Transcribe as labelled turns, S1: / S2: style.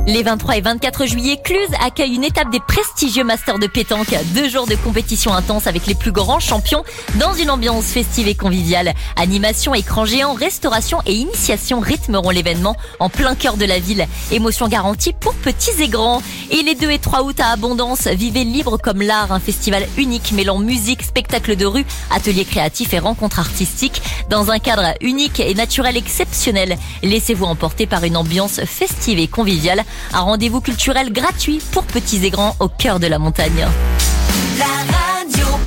S1: Les 23 et 24 juillet, Cluse accueille une étape des prestigieux Masters de pétanque. 2 jours de compétition intense avec les plus grands champions dans une ambiance festive et conviviale. Animation, écran géant, restauration et initiation rythmeront l'événement en plein cœur de la ville. Émotion garantie pour petits et grands. Et les 2 et 3 août à Abondance, vivez libre comme l'art, un festival unique mêlant musique, spectacle de rue, ateliers créatifs et rencontres artistiques dans un cadre unique et naturel exceptionnel. Laissez-vous emporter par une ambiance festive et conviviale. Un rendez-vous culturel gratuit pour petits et grands au cœur de la montagne.